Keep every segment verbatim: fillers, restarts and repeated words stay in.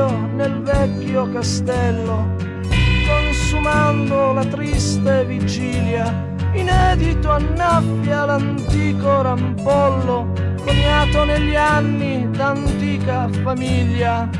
io nel vecchio castello, consumando la triste vigilia, inedito annaffia l'antico rampollo, coniato negli anni d'antica famiglia.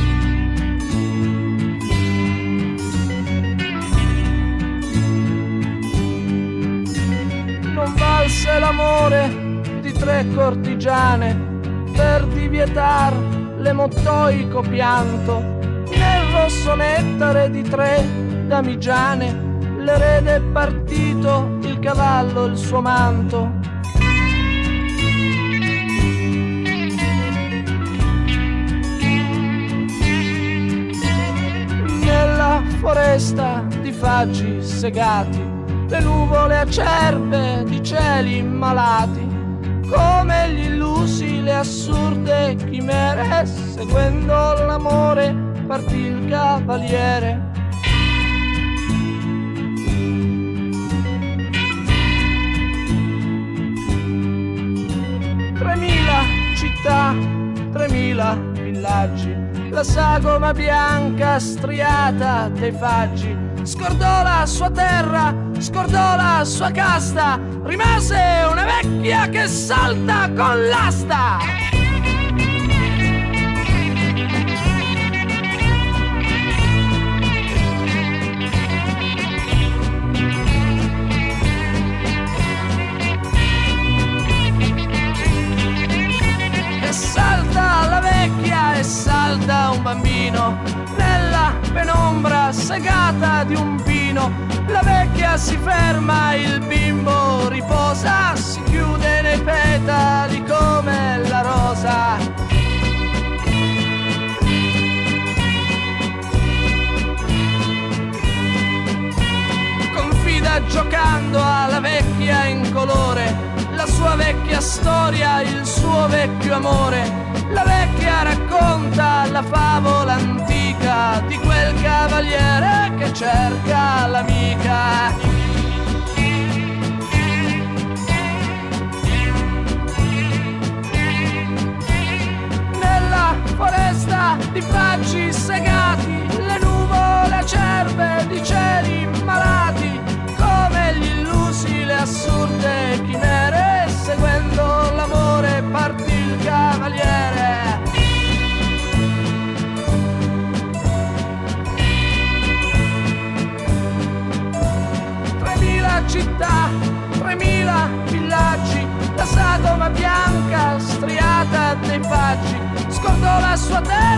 Non valse l'amore di tre cortigiane per divietar l'emotoico pianto, nel rosso nettare di tre damigiane l'erede è partito, il cavallo il suo manto. Nella foresta di faggi segati, le nuvole acerbe di cieli immalati, come gli illusi le assurde chimere, seguendo l'amore partì il cavaliere. Tremila città, tremila villaggi, la sagoma bianca striata dei faggi, scordò la sua terra, scordò la sua casta, rimase una vecchia che salta con l'asta. E salta la vecchia e salta un bambino, nella penombra segata di un pino. La vecchia si ferma, il bimbo riposa, si chiude nei petali come la rosa. Confida giocando alla vecchia incolore, la sua vecchia storia, il suo vecchio amore. La vecchia racconta la favola antica di quel cavaliere che cerca l'amica. Nella foresta di faggi segati, le nuvole acerbe di cieli malati, come gli illusi le assurde chimere, seguendo l'amore partì il cavaliere. Tremila città, tremila villaggi, la sagoma bianca striata dei faggi, scordò la sua terra